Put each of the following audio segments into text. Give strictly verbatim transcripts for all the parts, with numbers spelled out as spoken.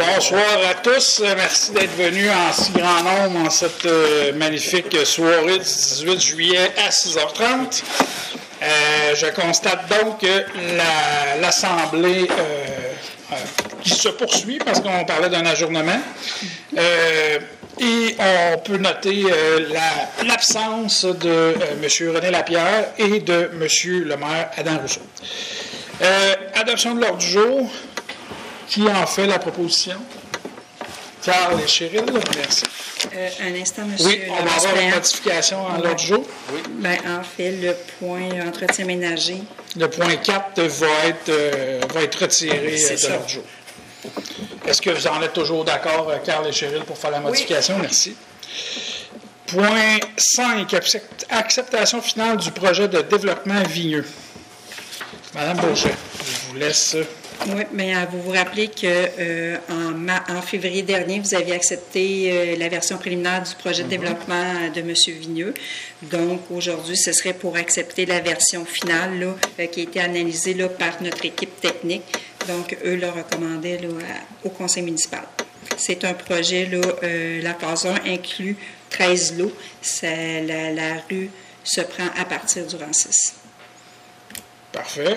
Bonsoir à tous. Merci d'être venus en si grand nombre en cette euh, magnifique soirée du dix-huit juillet à six heures trente. Euh, je constate donc que la, l'Assemblée euh, euh, qui se poursuit parce qu'on parlait d'un ajournement. Euh, et on peut noter euh, la, l'absence de euh, M. René Lapierre et de M. le maire Adam Rousseau. Euh, adoption de l'ordre du jour. Qui en fait la proposition? Carl et Cheryl, merci. Euh, un instant, monsieur. Oui, on va avoir une modification en l'ordre du jour. Oui. Bien, en fait, le point entretien ménager. Le point quatre va être, euh, va être retiré C'est de ça. l'ordre du jour. Est-ce que vous en êtes toujours d'accord, Carl et Cheryl, pour faire la modification? Oui. Merci. Point cinq, acceptation finale du projet de développement vigneux. Madame Bourget, je vous laisse... Oui, bien, vous vous rappelez que euh, en, ma- en février dernier, vous aviez accepté euh, la version préliminaire du projet de mm-hmm. développement de M. Vigneux. Donc, aujourd'hui, ce serait pour accepter la version finale là, euh, qui a été analysée là, par notre équipe technique. Donc, eux le recommandaient là, à- au conseil municipal. C'est un projet, là, euh, la phase un inclut treize lots. Ça, la, la rue se prend à partir du rang six. Parfait.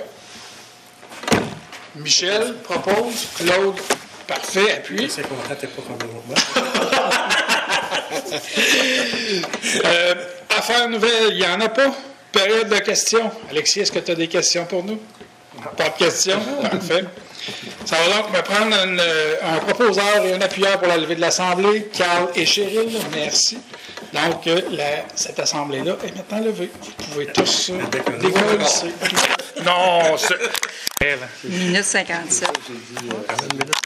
Michel propose. Claude, parfait, appuie. C'est content, t'es pas comme moi. euh, Affaires nouvelles, il n'y en a pas. Période de questions. Alexis, est-ce que tu as des questions pour nous? Pas de questions? Parfait. Ça va donc me prendre une, un proposeur et un appuyeur pour la levée de l'Assemblée. Carl et Cheryl, merci. Donc, la, cette Assemblée-là est maintenant levée. Vous pouvez tous euh, décoller. Non, c'est... Minute cinquante-sept.